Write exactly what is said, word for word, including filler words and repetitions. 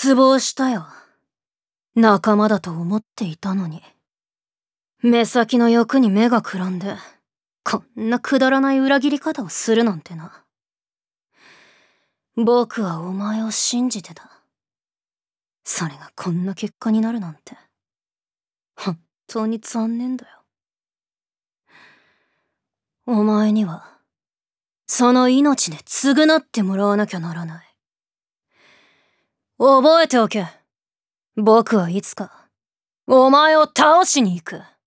失望したよ。仲間だと思っていたのに。目先の欲に目がくらんで、こんなくだらない裏切り方をするなんてな。僕はお前を信じてた。それがこんな結果になるなんて。本当に残念だよ。お前には、その命で償ってもらわなきゃならない。覚えておけ。僕はいつか、お前を倒しに行く。